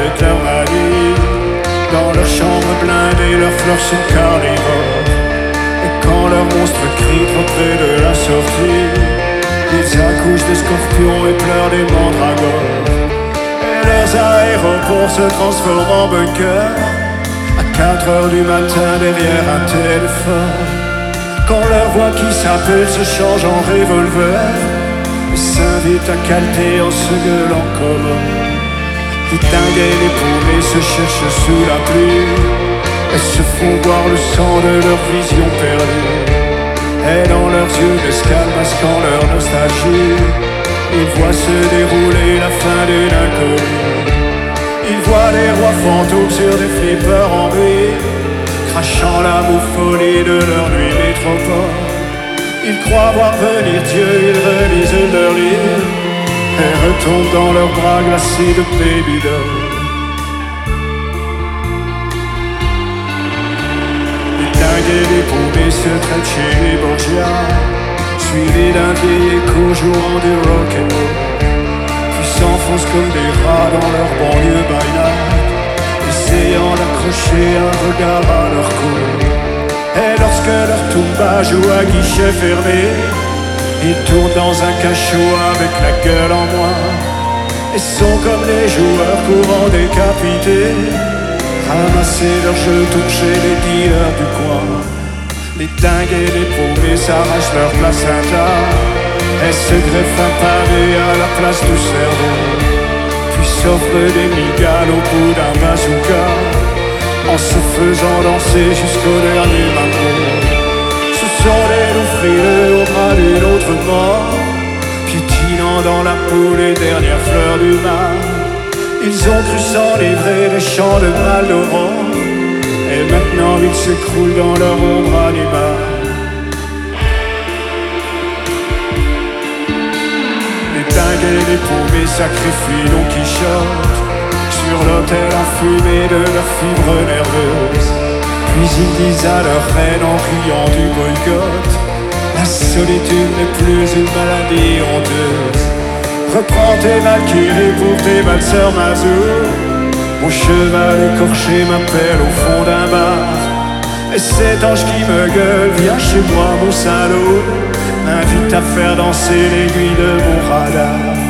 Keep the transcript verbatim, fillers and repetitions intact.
avec leur manie. Dans leur chambre blindée, leurs fleurs sont carnivores. Et quand leur monstre crie trop près de la sortie, ils accouchent de scorpions et pleurent des mandragores. Et leurs aéroports se transforment en bunker à quatre heures du matin derrière un téléphone. Quand leur voix qui s'appelle se change en revolver et s'invite à calter en se gueulant comme les dingues et les paumés se cherchent sous la pluie et se font boire le sang de leur vision perdue. Et dans leurs yeux d'escale masquant leur nostalgie, ils voient se dérouler la fin d'une inconnue. Ils voient les rois fantômes sur des flippers en nuit, crachant la bouffonie de leur nuit métropole. Ils croient voir venir Dieu, ils relisent leur livre et retombent dans leurs bras glacés de baby doll. Les dingues et les paumés se traitent chez les Borgia, suivis d'un vieil écho jouant du rock'n'roll, puis s'enfoncent comme des rats dans leur banlieue by night, essayant d'accrocher un regard à leur cou. Et lorsque leur tumba joue à guichet fermé, ils tournent dans un cachot avec la gueule en moi et sont comme les joueurs courant décapités, ramasser leurs jetons chez les dealers du coin. Les dingues et les paumés s'arrachent leur placenta et se greffent un pavé à la place du cerveau, puis s'offrent des migales au bout d'un bazooka en se faisant danser jusqu'au dernier mambo. Ce sont des loups frileux au bras d'une autre mort, piétinant dans la peau les dernières fleurs du mal. Ils ont cru s'enivrer des champs de Maldoror, et maintenant ils s'écroulent dans leur ombre animale. Les dingues et les paumés sacrifient Don Quichotte sur l'autel enfumé de leur fibre nerveuse. Puis ils disent à leur reine en riant du boycott: la solitude n'est plus une maladie honteuse. Reprends tes valkyries pour tes valseurs mazur. Mon cheval écorché m'appelle au fond d'un bar, et cet ange qui me gueule: viens chez moi mon salaud, m'invite à faire danser l'aiguille de mon radar.